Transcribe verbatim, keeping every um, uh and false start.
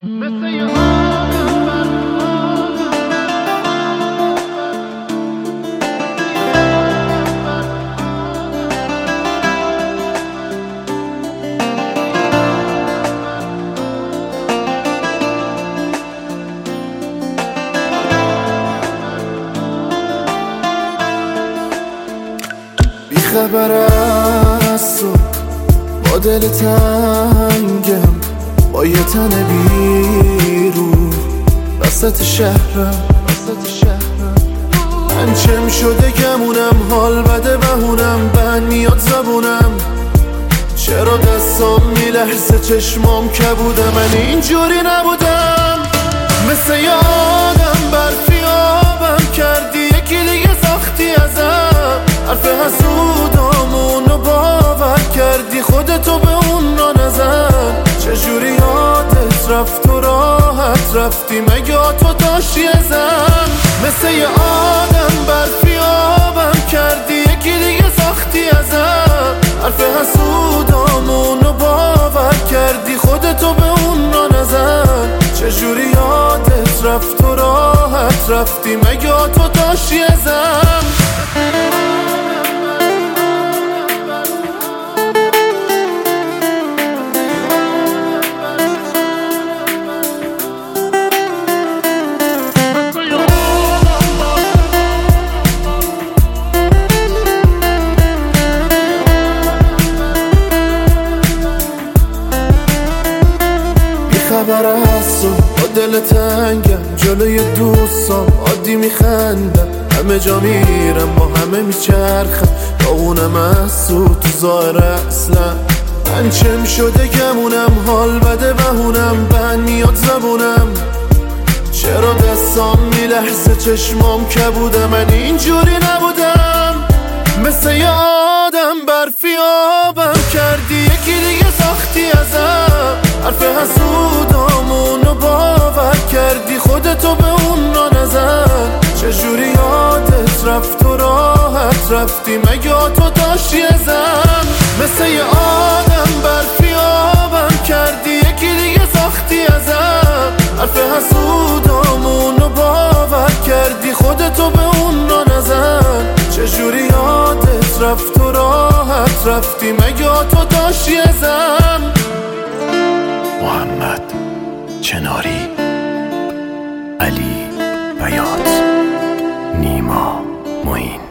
مثل یه آدم بر بی خبر از تو، با دل تنگم، با یه تن بیرون وسط شهرم وسط شهرم من چم شده گمونم، حال بده بهونم، بند میاد زبونم، چرا دستام میلرزه چشمام کبوده، من اینجوری نبودم، مثل یه آدم برفی آبم کردی، یکی دیگه ساختی ازم، حرف حسودامونو باور کردی، خودتو به اون را نزن، چجوری یادت رفت و راحت رفتی، مگه تو داشتی ازم، مثل یه آدم برفی آبم کردی، یکی دیگه ساختی ازم، حرف حسودامونو باور کردی، خودتو به اون را نزن، چجوری یادت رفت و راحت رفتی، مگه تو داشتی ازم. خبر هستم با دل تنگم، جلوی دوستام عادی میخندم، همه جا میرم با همه میچرخم، با اونم از تو تو ظاهر اصلا من چم شده گمونم، حال بده بهونم، بند میاد زبونم، چرا دستام میلرزه چشمام کبوده، من اینجوری نبودم، مثل یه آدم برفی آبم کردی، یکی دیگه ساختی ازم، حرف حسودامونو باور کردی، خودتو به اون را نزن، چجوری یادت رفت و راحت رفتی، مگه تو داشتی ازم، مثل یه آدم برفی آبم کردی، یکی دیگه ساختی ازم، حرف حسودامونو باور کردی، خودتو به اون را نزن، چجوری یادت رفت و راحت رفتی، مگه تو داشتی ازم. محمد چناری، علی بیات، نیما معین.